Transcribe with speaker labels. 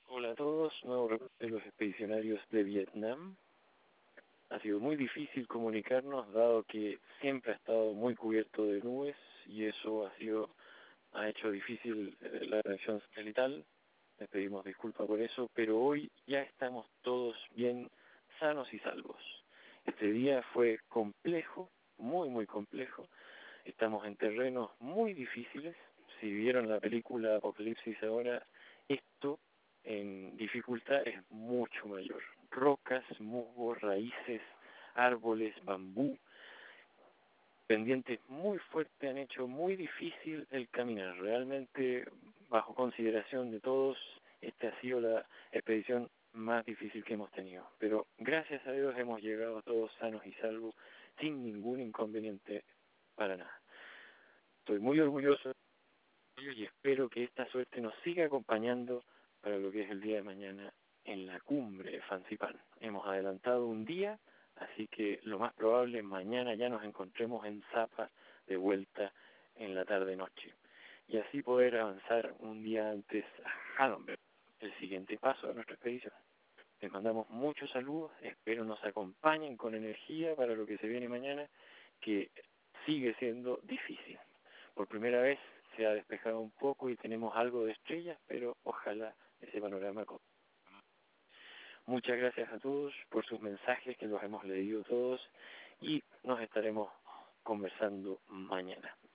Speaker 1: Hola a todos, nuevo reporte de los expedicionarios de Vietnam. Ha sido muy difícil comunicarnos dado que siempre ha estado muy cubierto de nubes y eso ha hecho difícil la conexión satelital. Les pedimos disculpas por eso, pero hoy ya estamos todos bien sanos y salvos. Este día fue complejo, muy complejo. Estamos en terrenos muy difíciles. Si vieron la película Apocalipsis ahora, esto en dificultad es mucho mayor. Rocas, musgos, raíces, árboles, bambú, pendientes muy fuertes han hecho muy difícil el caminar. Realmente, bajo consideración de todos, esta ha sido la expedición más difícil que hemos tenido. Pero gracias a Dios hemos llegado todos sanos y salvos, sin ningún inconveniente para nada. Estoy muy orgulloso de ellos y espero que esta suerte nos siga acompañando para lo que es el día de mañana en la cumbre de Fansipan. Hemos adelantado un día, así que lo más probable mañana ya nos encontremos en Zapa de vuelta en la tarde-noche. Y así poder avanzar un día antes a Hanomberg, el siguiente paso de nuestra expedición. Les mandamos muchos saludos, espero nos acompañen con energía para lo que se viene mañana, que sigue siendo difícil. Por primera vez se ha despejado un poco y tenemos algo de estrellas, pero ojalá ese panorama continúe. Muchas gracias a todos por sus mensajes, que los hemos leído todos, y nos estaremos conversando mañana.